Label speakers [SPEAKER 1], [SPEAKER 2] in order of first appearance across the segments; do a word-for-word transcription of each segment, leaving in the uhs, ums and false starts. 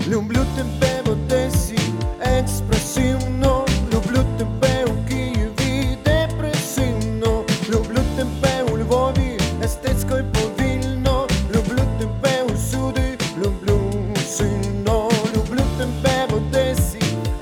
[SPEAKER 1] Люблю тебе в Одесі експресивно, люблю тебе у Києві депресивно, люблю тебе у Львові естетсько й повільно, люблю тебе усюди, люблю сильно, люблю тебе в Одесі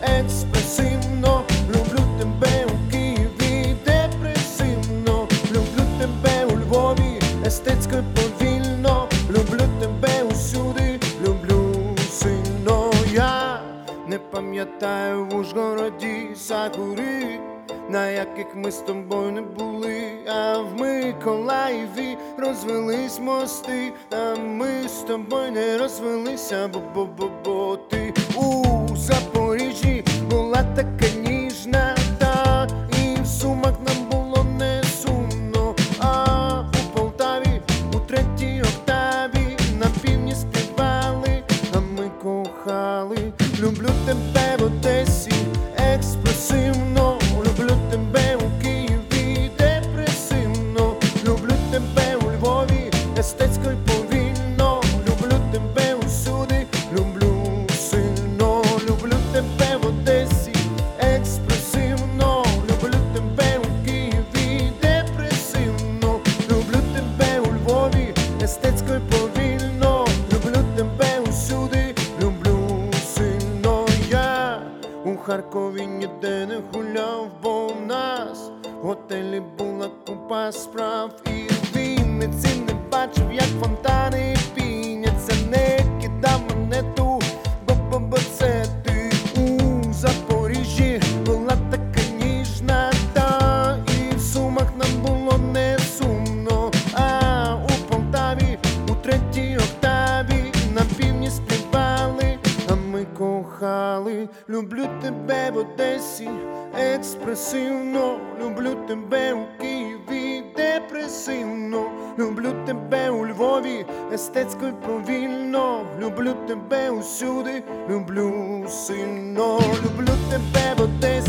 [SPEAKER 1] експресивно, люблю тебе у Києві депресивно, люблю тебе у Львові естетсько й повільно, люблю тебе усюди, люблю сильно. Я не пам'ятаю в Ужгороді сакури, на яких ми з тобою не були, а в Миколаєві розвелись мости, а ми з тобою не розвелися, бо-бо-бо-бо ти у Запоріжжі була така ніжна, та і в Сумах нам було не сумно, а у Полтаві у третій октаві на півдні співали, а ми кохали. Люблю тебе в Одесі експресивно, люблю тебе у Києві депресивно, люблю тебе у Львові естетсько й повільно, люблю тебе усюди, люблю сильно, люблю тебе в Одесі експресивно, люблю тебе у Києві депресивно, люблю тебе у Львові естетсько й повільно, люблю тебе усюди, люблю сильно. Я у Харкові ніде не гуляв, бо в нас в готелі була купа справ, і в Вінниці не бачив, як фонтани піняться, не кидав монету, бо-бо-бо це ти у Запоріжжі була така ніжна, та і в Сумах нам було не сумно, а у Полтаві у третій октаві на півдні співали, а ми кохали. Люблю тебе в Одесі експресивно, люблю тебе у Києві депресивно, люблю тебе у Львові естетсько й повільно, люблю тебе усюди, люблю сильно, люблю тебе в Одесі